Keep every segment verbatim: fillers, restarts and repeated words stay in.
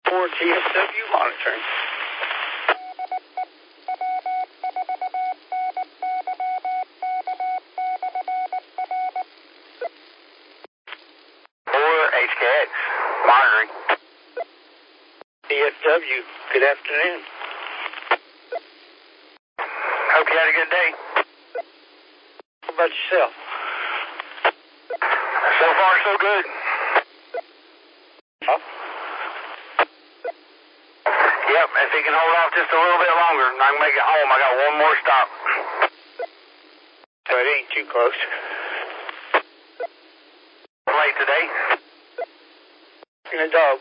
four T F W monitoring. four H K X, monitoring. T F W, good afternoon. Hope you had a good day. How about yourself? So far, so good. Huh? Yep, if he can hold off just a little bit longer, I can make it home. I got one more stop. So it ain't too close. Late today. And a dog.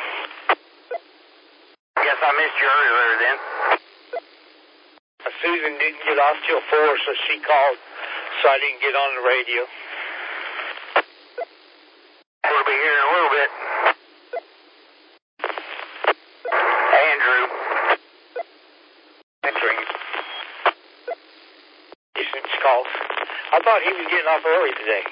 Guess I missed you earlier then. Susan didn't get off till four, so she called, so I didn't get on the radio. We'll be here in a little bit. Andrew. Answering. Decent calls. I thought he was getting off early today.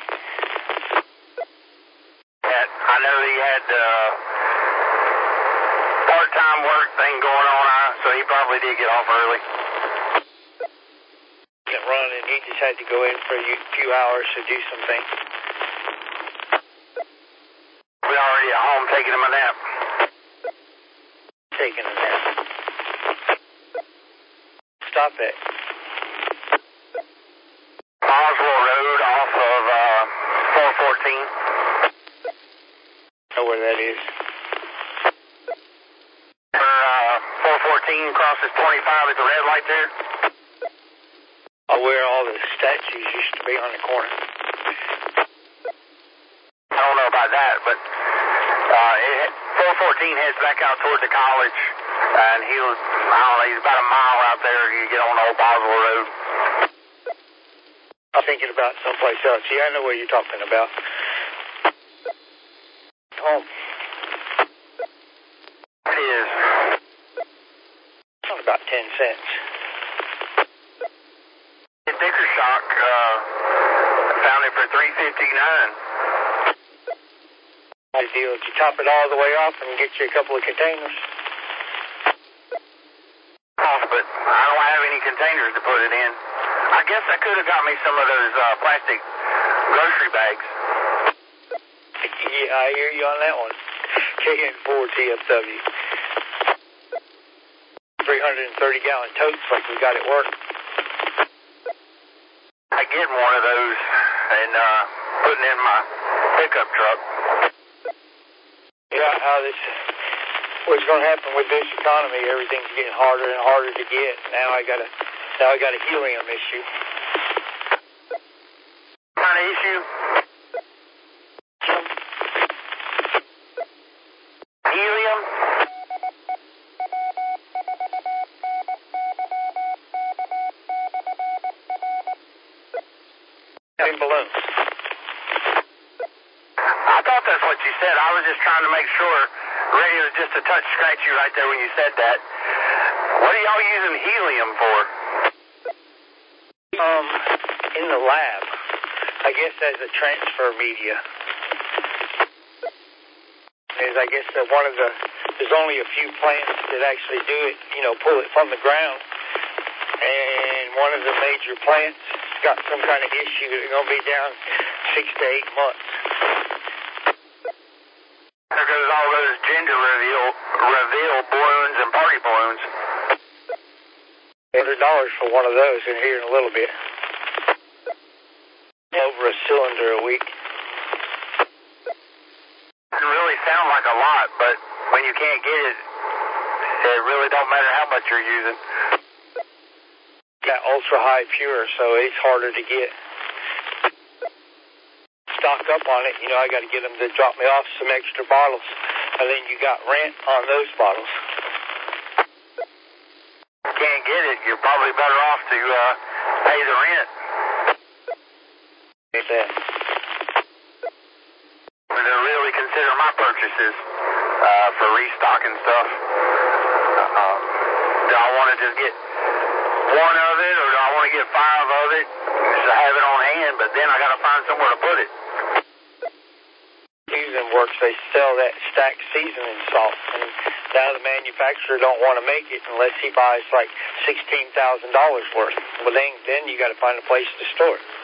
Yeah, I know he had uh, part-time work thing going on, so he probably did get off early. Run, and he just had to go in for a few hours to do some things. We're already at home taking him a nap. Taking a nap. Stop it. Oswald Road off of uh, four fourteen. Know where that is. For uh, four fourteen crosses twenty-five at the red light there. Oh, where all the statues used to be on the corner. I don't know about that, but uh, it, four fourteen heads back out toward the college, and he was, I don't know, he's about a mile out there. You get on Old Boswell Road. I'm thinking about someplace else. Yeah, I know what you're talking about. Home. It is. It's on about ten cents. Dickershock uh, found it for three fifty-nine. Nice deal. Did you top it all the way off and get you a couple of containers? Oh, but I don't have any containers to put it in. I guess I could have got me some of those uh, plastic grocery bags. Yeah, I hear you on that one. K N four T F W. three hundred thirty gallon totes like we got at work. I get one of those and uh, putting in my pickup truck. Yeah, how this, what's going to happen with this economy? Everything's getting harder and harder to get. Now I got a, now I got a helium issue. What kind of issue? Helium? In balloons. I thought that's what you said. I was just trying to make sure. Radio was just a touch scratchy right there when you said that. What are y'all using helium for? Um, in the lab. I guess as a transfer media. Is I guess that one of the, there's only a few plants that actually do it, you know, pull it from the ground. And one of the major plants got some kind of issue. They're going to be down six to eight months. There goes all those gender reveal, reveal balloons and party balloons. one hundred dollars for one of those in here in a little bit. Over a cylinder a week. Doesn't really sound like a lot, but when you can't get it, it really don't matter how much you're using. Yeah, ultra high pure, so it's harder to get. Stock up on it, you know, I got to get them to drop me off some extra bottles, and then you got rent on those bottles. Can't get it, you're probably better off to uh, pay the rent. Get that. To really consider my purchases uh, for restocking stuff. Uh, do I want to just get one of it, or do I want to get five of it just to have it on hand? But then I got to find somewhere to put it. Season works. They sell that stacked seasoning salt, and Now the manufacturer don't want to make it unless he buys like sixteen thousand dollars worth. Well, then, then you got to find a place to store it.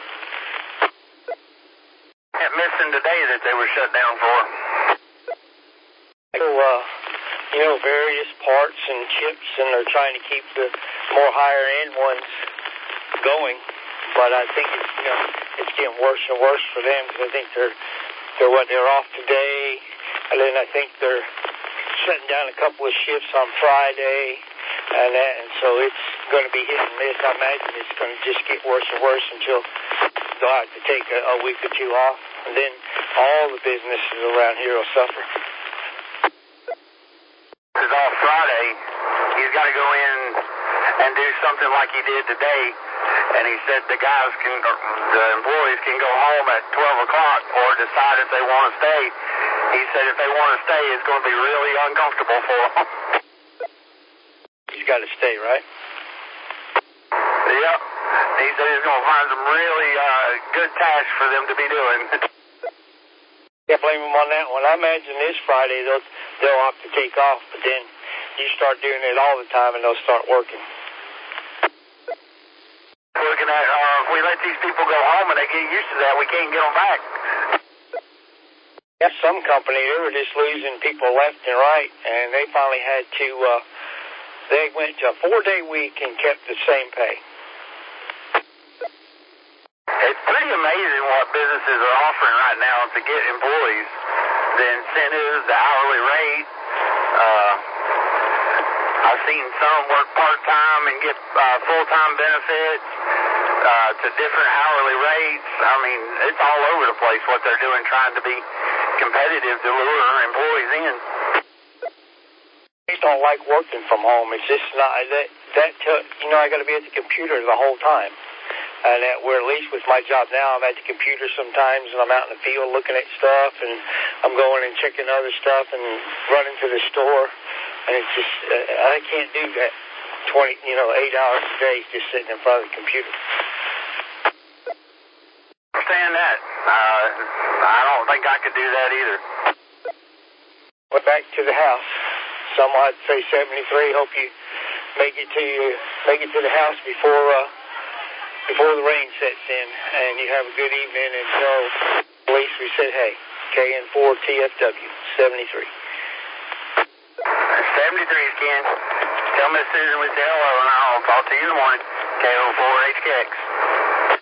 Can't missing today that they were shut down for. So, uh, you know, various parts and chips, and they're trying to keep the more higher-end ones going. But I think it's, you know, it's getting worse and worse for them because I think they're, they're what, they're off today, and then I think they're shutting down a couple of shifts on Friday, and that, and so it's going to be hit and miss. I imagine it's going to just get worse and worse until they'll have to take a, a week or two off, and then all the businesses around here will suffer. Because on Friday, he's got to go in and do something like he did today, and he said the guys can, the employees can go home at twelve o'clock or decide if they want to stay. He said if they want to stay, it's going to be really uncomfortable for them. He's got to stay, right? Yep. He said he's going to find some really uh, good tasks for them to be doing. Can't blame him on that one. I imagine this Friday they'll they'll have to take off, but then you start doing it all the time and they'll start working. Looking at uh, if we let these people go home and they get used to that, we can't get them back. Yeah, some company they were just losing people left and right, and they finally had to. Uh, they went to a four-day week and kept the same pay. It's pretty amazing what businesses are offering right now to get employees. The incentives, the hourly rate. Uh, I've seen some work part-time and get uh, full-time benefits uh, to different hourly rates. I mean, it's all over the place what they're doing, trying to be competitive to lure employees in. I just don't like working from home. It's just not that that you know I got to be at the computer the whole time. And that where at least with my job now, I'm at the computer sometimes, and I'm out in the field looking at stuff, and I'm going and checking other stuff, and running to the store, and it's just uh, I can't do that twenty, you know, eight hours a day just sitting in front of the computer. Understand that? Uh, I don't think I could do that either. Went back to the house. Some I'd say seventy-three. Hope you make it to you, make it to the house before. Uh, Before the rain sets in, and you have a good evening, and tell police we said, hey, K N four T F W, seventy-three. seventy-three is Ken. Tell Miss Susan we say hello, and I'll talk to you in the morning. K O four H K X.